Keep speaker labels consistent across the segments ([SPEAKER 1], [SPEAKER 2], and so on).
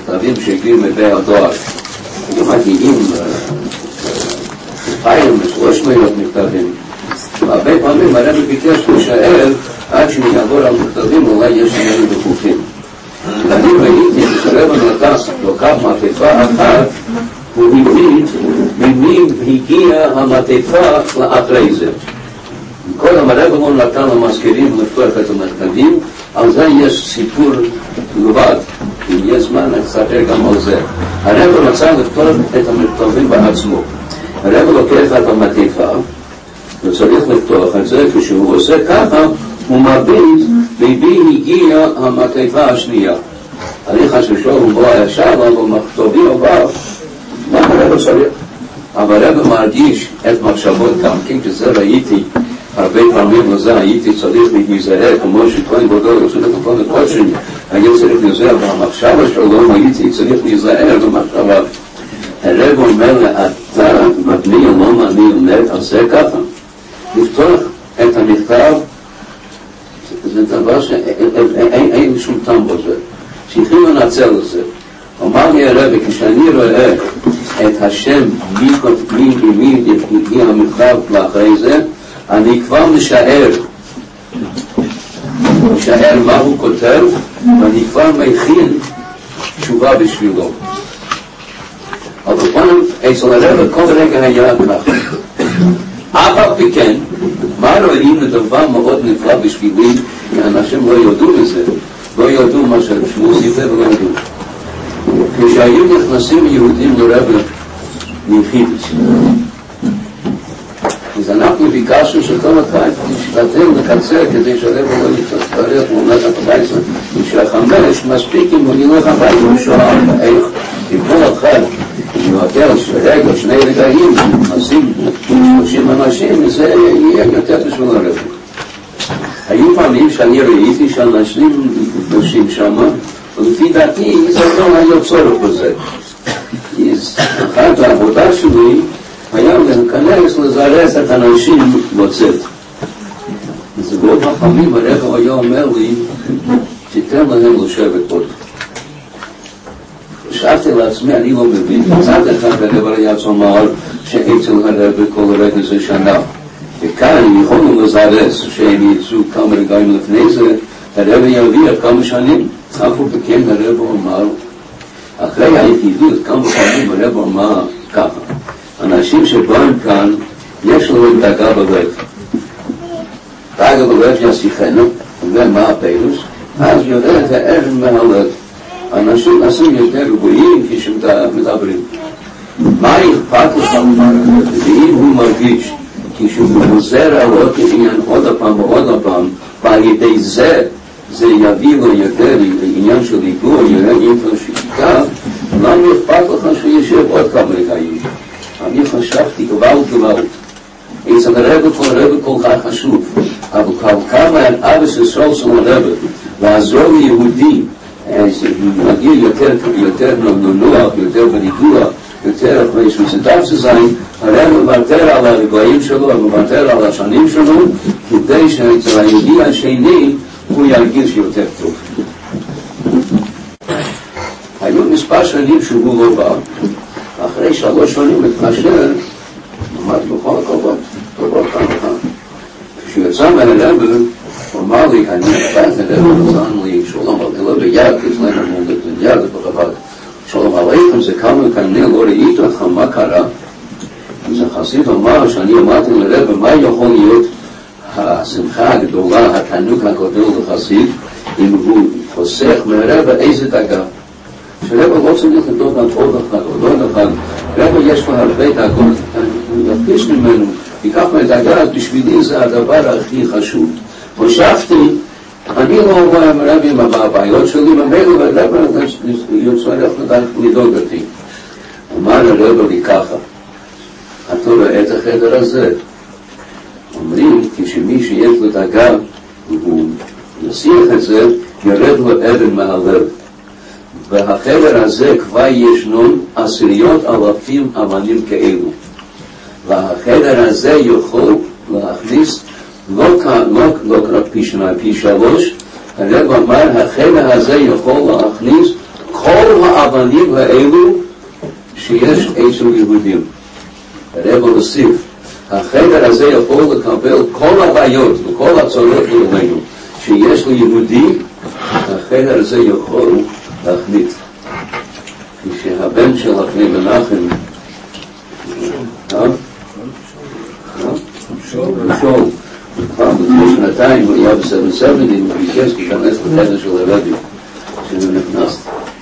[SPEAKER 1] מכתבים שהגיעו מבית הדואר. היו מגיעים פעמים, 300 מכתבים. הרבה פעמים הרב ביקש להישאר עד שיעבור על מכתבים, אולי יש לנו דחופים. ואני ראיתי שהרב נתן לוקח מעטפה אחת, הוא הבין ממי הגיעה המעטפה לאחרי זה. קודם הרב לא נתן למזכירים לפתוח את המכתבים, על זה יש סיפור לבד. אם יש זמן, נספר גם על זה. הרב רצה לפתוח את המכתבים בעצמו. הרב לוקח את המעטפה, וצריך לפתוח את זה, כשהוא עושה ככה, הוא מביט ממי הגיעה המעטפה השנייה. אני חושב שהוא בא ישר, אבל במכתבים הבא, מה הרב צריך? אבל הרב מרגיש את מחשבות גם כן, שזה ראיתי הרבה פעמים לזה, הייתי צריך להיזהר, כמו שכהן גדול עושה את הכל שני, היה צריך להיזהר במחשבה שלו, הייתי צריך להיזהר במחשבה. הרב אומר לה, אתה מפני או לא מאמין, אומר, תעשה ככה, לפתוח את המכתב, זה דבר שאין שום טעם בזה. צריכים לנצל את זה. אמר לי הרב, כשאני רואה את השם מי הגיע המכתב לאחרי זה, אני כבר משער מה הוא כותב, ואני כבר מכין תשובה בשבילו. אבל פעם אצל הרב כל רגע היה ככה. אף על פי כן, מה רואים לדבר מאוד נפלא בשבילי, כי אנשים לא יודעו לזה, לא ידעו מה שהוא סיפר ולא ידעו. כשהיו נכנסים יהודים לרב מחידוש, אז אנחנו ביקשנו שכל אחד ישתתף לקצר כדי שהרב לא יתפרח מעונת הפרייסה, ושהחמש מספיק אם הוא ילך הביתה ושואל איך, אם כל אחד יוותר רגע, שני רגעים, נכנסים 30 אנשים, זה יהיה יותר בשביל הרב. היו פעמים שאני ראיתי שאנשים נפגשים שם, ולפי דעתי זה לא היה צורך בזה. אחת העבודה שלי היה להיכנס לזרז את האנשים לצאת. אז רוב הפעמים הרב היה אומר לי, תיתן להם לשבת פה. חשבתי לעצמי, אני לא מבין, מצד אחד הרב היה צומר שאצל הרב כל רגע זה שנה. וכאן יכולנו לזרז שהם יצאו כמה רגעים לפני זה, הרב ירוויח כמה שנים. אף וכן הרב אמר, אחרי היחידות כמה פעמים הרב אמר ככה, אנשים שבאים כאן, יש להם דאגה בלב. דאגה בלב ישיחנו, ומה הפילוס? אז יודע את הערך מהלב. אנשים נעשים יותר גבוהים כשמדברים. מה אכפת לך? ואם הוא מרגיש כשהוא חוזר על אותו עניין עוד הפעם ועוד הפעם, ועל ידי זה יביא לו יותר לעניין של דיבור, עניין של שתיקה, למה אכפת לך שהוא ישב עוד כמה רגעים? אני חשבתי גבalt. אצל הרב כל כך חשוב, אבל כמה אבס ישראל של הרב לעזור ליהודי, מגיע יותר נוח, יותר בניגוח, יותר אחרי שהוא צדף זזיין, הרב מוותר על הרגעים שלו, מוותר על השנים שלו, כדי שאצל היהודי השני הוא ירגיש יותר טוב. היו מספר שנים שהוא לא בא, אחרי 3 שנים מתקשר, אמרתי בכל הכבוד, טובות כאן. כשהוא יצא מהרב, הוא אמר לי, אני נפת הרב, נתן לי שלום עליכם, ביד, אצלנו ביד, בחב"ד. שלום עליכם, זה כמה כנראה לא ראיתי אותך, מה קרה? אז החסיד אמר שאני אמרתי לרב, מה יכול להיות השמחה הגדולה, התענוג הגדול לחסיד, אם הוא חוסך מהרב איזה דאגה. שרב לא צריך לדעות על עוד אחד, עוד אחד. רב יש לו הרבה דאגות, אני יפגיש ממנו, ייקח מהדאגה, בשבילי זה הדבר הכי חשוב. חשבתי, אני לא רואה מרב עם הבעיות שלי, ממילא הרב יוצא לדאוג אותי. אמר הרב לי ככה, אתה רואה את החדר הזה? אומרים, כשמי שיש לו דאגה, הוא יסיח את זה, ירד לו אבן מהלב. והחדר הזה כבר ישנו 10,000 אבנים כאלו. והחדר הזה יכול להכניס לא רק פי 3, הרב אמר, החדר הזה יכול להכניס כל כל האבנים האלו שיש אצל יהודים. הרב הוסיף, החדר הזה יכול לקבל כל הבעיות וכל הצורות לעולמנו שיש ליהודי, החדר הזה יכול להחליט. כשהבן של אחרי מנחם שואל פעם לפני שנתיים הוא היה ב-770 הוא ביקש להיכנס לחדר של הרבי שהוא נכנס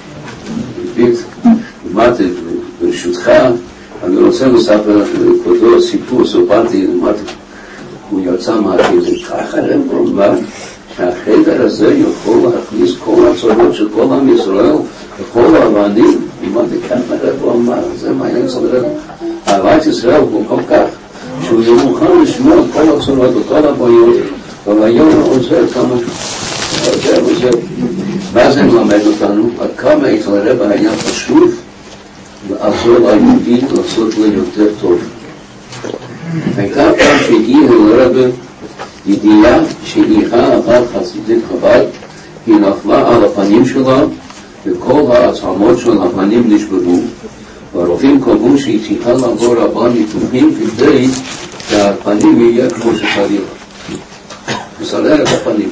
[SPEAKER 1] אמרתי ברשותך אני רוצה לספר לכבודו סיפור סופרתי הוא יצא מהחדר ככה הרב אומר שהחדר הזה יכול להכניס כל הצורות של כל עם ישראל וכל האבנים אמרתי כאן הרב אמר זה מעניין סדר אהבת ישראל הוא כל כך שהוא יהיה מוכן לשמוע כל הצורות וכל הבעיות והיום עוזר כמה עוזר מה זה מלמד אותנו? עד כמה אצל הרב היה פשוט לעזור ליהודי לעשות לו יותר טוב וכך פעם שהגיע לרב ידיעה שאיכה אחת חסידית חב"ד היא נפלה על הפנים שלה וכל העצמות של הפנים נשברו והרופאים קבעו שהיא צריכה לעבור ארבעה ניתוחים כדי שהפנים יהיה כמו שצריך לסדר את הפנים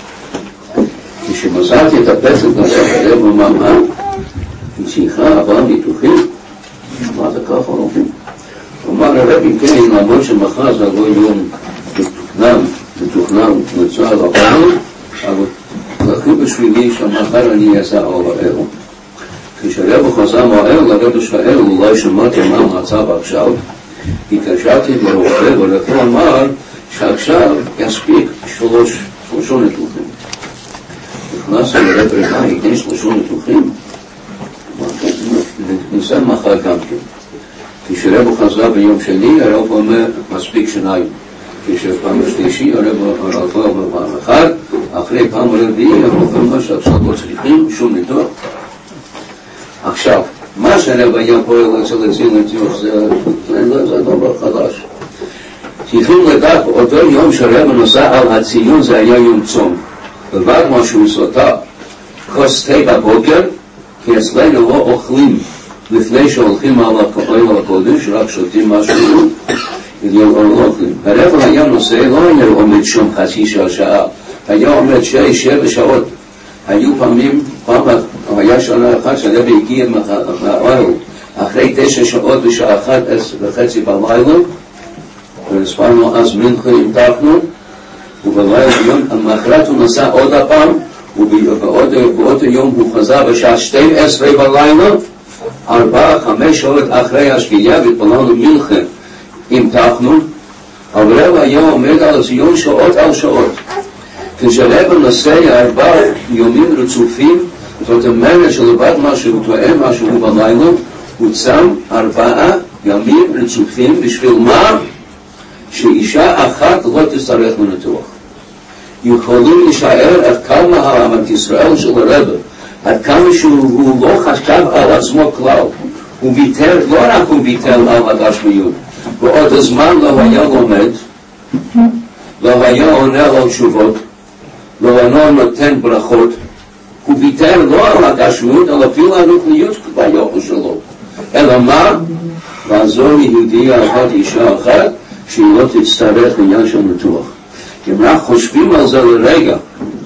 [SPEAKER 1] כשמסרתי את הפסק לרב ומאמה היא צריכה ארבעה ניתוחים מה זה ככה רופאים? הוא אמר הרב אם כן למרות שמחר זה לא יום מתוכנן לצוע על הפנים אבל לכו בשבילי שמחר אני אעשה על הער כשהרב חזר מהער לרב שואל אולי שמעתי מה המצב עכשיו התקשרתי לרופא והרופא אמר שעכשיו יספיק שלושה ניתוחים נכנס לרב רמה ייתן 3 ניתוחים ניסה מחר גם כן כשהרב חזר ביום שני הרב אומר מספיק 2 כשפעם השלישי הרב אומר פעם אחת אחרי פעם רביעי הרב אומר שעכשיו לא צריכים שום ניתוח עכשיו מה שהרב היה פועל אצל ניתוח זה דבר חדש צריכים לדעת אותו יום שהרב נסע על הציון זה היה יום צום לבד מה שהוא סוטה כוס תה בבוקר כי אצלנו לא אוכלים לפני שהולכים על הקודש רק שותים משהו לא אוכלים הרב היה נוסע לא היה עומד שום חצי שעה היה עומד 6-7 שעות היו פעמים היה שנה אחת שהרב הגיע מהאוהל אחרי 9 שעות בשעה 1:30 בלילה והספרנו אז מנחה המתחנו ובלילה יום המחרת הוא נסע עוד הפעם ובאותו יום הוא חזר בשעה 12 בלילה 4-5 שעות אחרי השקיעה והתפללנו מנחה המתחנו אבל הרב היה עומד על הציון שעות על שעות כשהרב נסע 4 יומים רצופים זאת אומרת שלבד מה שהוא טועה מה שהוא בלילה הוא צם 4 ימים רצופים בשביל מה? שאישה אחת לא תצטרך לניתוח יכולים לשער עד כמה העמת ישראל של הרב עד כמה שהוא לא חשב על עצמו כלל הוא ויתר, לא רק הוא ויתר על הגשמיות ועוד הזמן לא היה לומד לא היה עונה על תשובות לא היה נותן ברכות הוא ויתר לא על הגשמיות אלא אפילו על רוחניות ביוחד שלו אלא מה? לעזור ליהודי אחת אישה אחת שהיא לא תצטרך לעניין של ניתוח אם רק חושבים על זה לרגע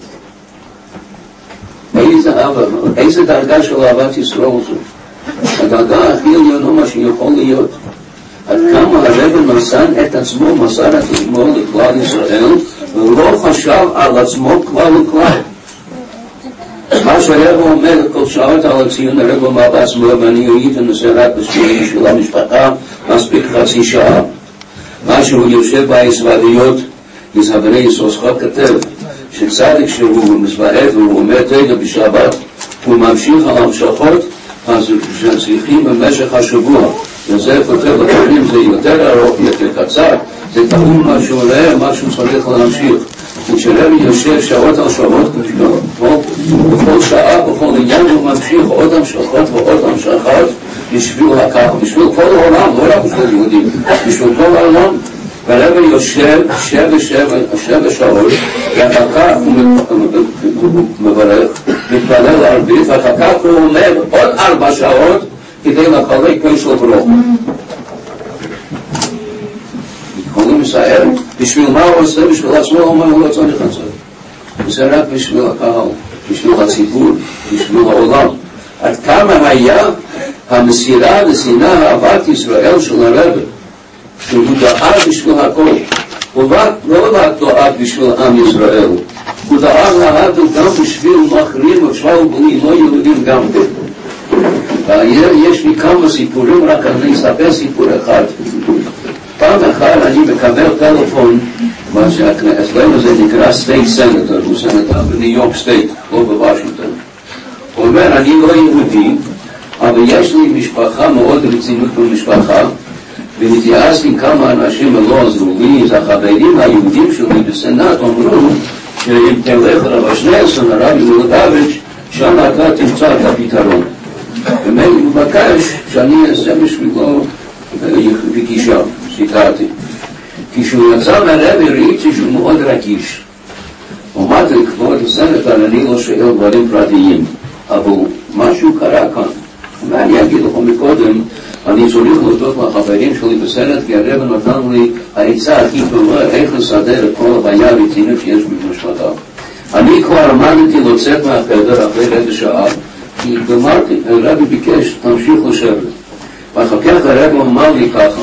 [SPEAKER 1] איזה דרגה של אהבת ישראל זו הדרגה הכי עליונה מה שיכול להיות עד כמה הרב נתן את עצמו מסר את עצמו לכלל ישראל ולא חשב על עצמו כלל וכלל מה שהרב אומר כל שעות על הציון הרב אומר בעצמו ואני הייתי נוסע רק בשביל המשפחה מספיק חצי שעה מה שהוא יושב בהסוודיות יזהבני יסוסחו כתב שצדיק שהוא מסוועד והוא אומר תגע בשבת הוא ממשיך על המשכות אז שצריכים במשך השבוע וזה כותב לכם זה יותר ארוך יותר קצר זה תחום מה שהוא עולה מה שהוא צריך להמשיך כשרבי יושב שעות על שעות בכל שעה בכל עניין הוא ממשיך עוד המשכות ועוד המשכות בשביל הקהל בשביל כל העולם לא רק בשביל יהודים בשביל כל העולם והרבי יושב 7 שעות ואחר כך הוא מברך מתפלל ערבית, ואחר כך הוא עומד עוד 4 שעות כדי לחלק כשל ברוך. יכולים לסער, בשביל מה הוא עושה? בשביל עצמו הוא לא צריך לעשות. זה רק בשביל הקהל, בשביל הציבור, בשביל העולם. עד כמה היה המסירה לשנאה אהבת ישראל של הרב, שהוא דאג בשביל הכל. הוא לא רק דאג בשביל עם ישראל, הוא דאג להדל גם בשביל מחרים ושואל בלי לא יהודים גם כן. יש לי כמה סיפורים, רק אני אספר סיפור אחד. פעם אחת אני מקבל טלפון, מה שאצלנו זה נקרא סטייט סנטר, הוא סנטר בניו יורק סטייט, לא בוושינגטון. הוא אומר, אני לא יהודי, אבל יש לי משפחה מאוד רצינות במשפחה, ונתייעצתי עם כמה אנשים ולא עזרו לי, אז החברים היהודים שלי בסנאט אמרו, שאם תלך לרב שניאורסון, הרב מלובביץ', שם אתה תמצא את הפתרון. ומאוד מבקש שאני אעשה בשבילו פגישה, סיכרתי. כשהוא יצא מהרבי ראיתי שהוא מאוד רגיש. הוא אמר לי, כבוד הסנטר, אני לא שואל דברים פרטיים, אבל משהו קרה כאן. ואני אגיד לך מקודם, אני צריך להודות לחברים שלי בסרט, כי הרב נתן לי העצה הכי טובה איך לסדר את כל הבעיה הרצינית שיש במשפחה. אני כבר עמדתי לצאת מהחדר אחרי רבע שעה, כי גמרתי, הרב ביקש, תמשיך לשבת. ואחר כך הרב אמר לי ככה,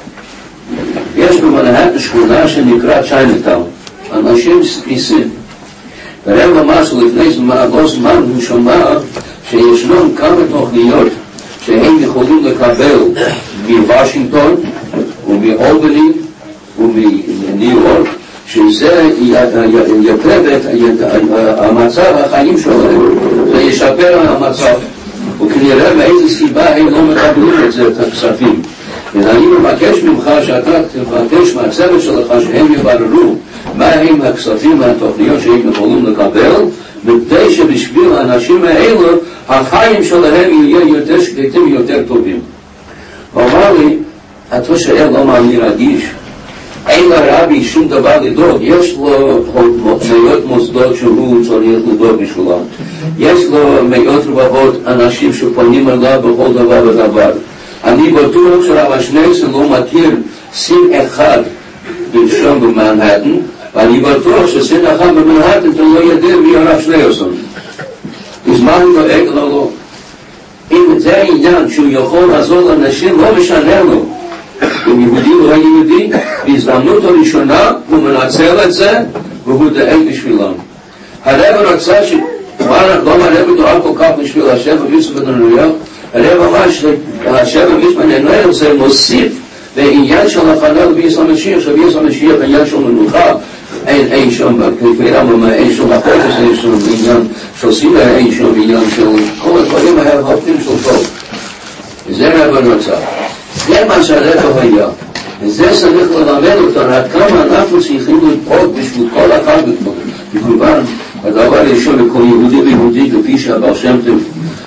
[SPEAKER 1] יש במנהטן שכונה שנקרא צ'יינאטאון, אנשים ספיסים. הרב אמר שלפני זמן הוא שמע שישנם כמה תוכניות שהם יכולים לקבל מוושינגטון ומאולבני ומניו יורק, שזה יקרב את המצב החיים שלהם, זה ישפר המצב, וכנראה מאיזו סיבה הם לא מקבלים את זה, את הכספים. ואני מבקש ממך שאתה תבקש מהצוות שלך שהם יבררו מה הם הכספים והתוכניות שהם יכולים לקבל, מפני שבשביל האנשים האלה החיים שלהם יהיה יותר שקטים ויותר טובים. הוא אמר לי, אתה שואל למה אני רגיש? אין לרבי שום דבר לדאוג, יש לו מאות מוסדות שהוא צריך לדאוג בשבילם, יש לו מאות רבבות אנשים שפונים אליו בכל דבר ודבר. אני בטוח שרב שניאורסון לא מכיר סין אחד שם במנהטן, ואני בטוח שסין אחד במנהטן אתה לא יודע מי הרב שניאורסון. בזמן דואג לו. אם זה העניין שהוא יכול לעזור לאנשים, לא משנה לו. אם יהודי לא יהודי, בהזדמנות הראשונה הוא מנצל את זה והוא דואג בשבילם. הרב רצה למה הרב דואג כל כך בשביל השם וביסו בנרויה? הרב אמר שהשם וביסו בנרויה זה מוסיף לעניין של הפעלה ביס המשיח, שביס המשיח העניין של מנוחה, אין שם, אין שם החודש, אין שם עניין של סילה, אין שם עניין של כל הדברים ההפכים של טוב. וזה רב רצה. זה מה שהרב היה. וזה צריך ללמד אותנו עד כמה אנחנו צריכים לדאוג בשביל כל אחד וכמובן הדבר ראשון לכל יהודי ויהודי כפי שהבר שם טוב.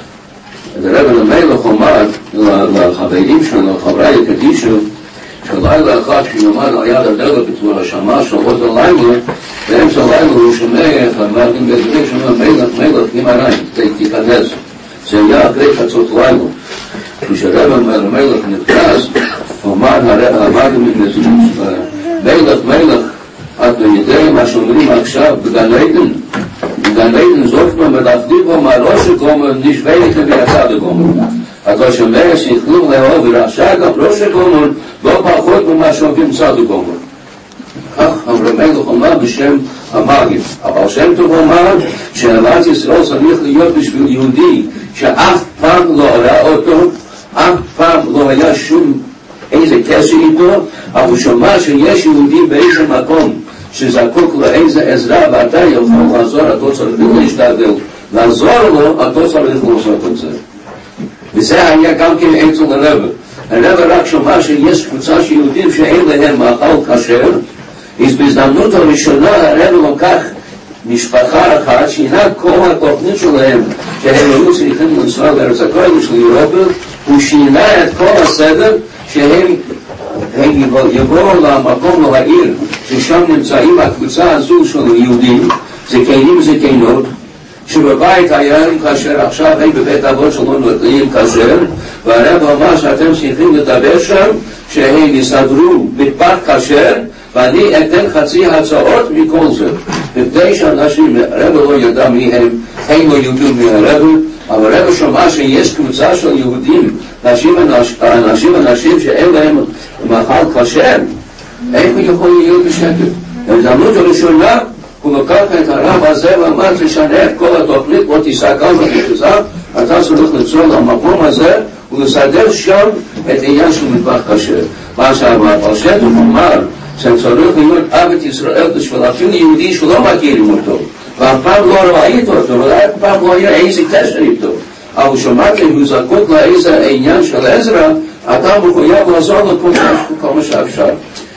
[SPEAKER 1] הרב המלך אומר לחברים שלו, לחברי הקדישו, שלילה אחד שיאמר על יד הדלת בתור השמה של עוד הלילה, באמצע הלילה הוא שומע אמרתם בדברי שומע מלך נמריים, תיכנס. זה היה אחרי חצות לילה. כשהרב המלך נכנס, אמר מלך, אתה יודע מה שאומרים עכשיו בגן עדן? בגן עדן זוכנו מלאכדים בו מהראש הגומר נשווה לכם ויצא בגומר. אתה שומע שיכלו לאהוב ורעשה גם ראש הגומר לא פחות ממה שאומרים צד הגומר. כך המלך אומר בשם המגיד. אבל שם טוב אומר שאהבת ישראל צריך להיות בשביל יהודי שאף פעם לא ראה אותו, אף פעם לא היה שום איזה קשר איתו, אבל הוא שומע שיש יהודי באיזה מקום שזקוק לאיזה עזרה ואתה יכול לעזור, אתה צריך להשתדל לעזור לו, אתה צריך לעשות את זה. וזה היה גם כן אצל הרב. הרב רק שומע שיש קבוצה של יהודים שאין להם מאכל כשר, אז בהזדמנות הראשונה הרב לוקח משפחה אחת שהינה כל התוכנית שלהם שהם היו צריכים לנסוע לארץ הקודש לאירופה, הוא שינה את כל הסדר שהם יבואו למקום לעיר ששם נמצאים הקבוצה הזו של יהודים, זקנים זקנות, שבבית היה להם כשר, עכשיו הם בבית אבות שלנו נותנים כשר, והרב אמר שאתם צריכים לדבר שם שהם יסדרו מטבח כשר, ואני אתן חצי הצעות מכל זה. לפני שאנשים, הרב לא ידע מי הם לא ידעו מי הרב, אבל הרב שמע שיש קבוצה של יהודים, אנשים שאין להם מאכל כשר, איך הוא יכול להיות בשקט? בהזדמנות הראשונה הוא לקח את הרב הזה ואמר תשנה את כל התוכנית, בוא תיסע כאן ותיסע, אתה צריך לצור למקום הזה ולסדר שם את העניין של מטבח כשר. מה שהפרשת הוא אמר שצריך להיות אבית ישראל בשביל אפילו יהודי שלא מכירים אותו ואף פעם לא ראית אותו ואף פעם לא היה איזה קשר איתו, אבל שמעתי הוא זקוק לאיזה עניין של עזרא, אתה מחויב לעזור לו כל מה שאפשר.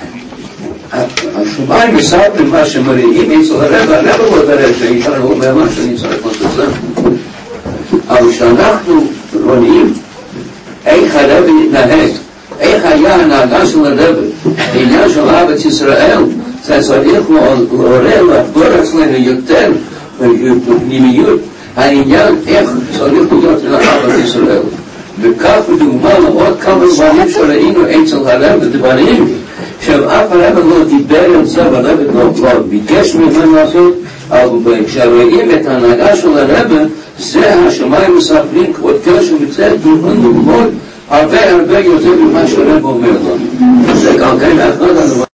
[SPEAKER 1] השומעים מספרים מה שמראים אצל הרב, הרב לא דרך שאיתנו הוא אומר מה שאני צריך לעשות זה, אבל שאנחנו רואים איך הרב התנהג, איך היה הנהגה של הרב, העניין של אהבת ישראל, זה צריך לעורר לחדור אצלנו יותר בפנימיות, העניין איך צריך להיות לאהבת ישראל. וכך בדוגמה לעוד כמה דברים שראינו אצל הרב בדברים שאף הרב לא דיבר על זה והרב לא ביקש ממנו לעשות, אבל כשרואים את ההנהגה של הרב זה השמיים מספרים כבוד קשר מצד דוגמאות הרבה יותר ממה שהרב אומר לנו. זה גם כן אחד הדברים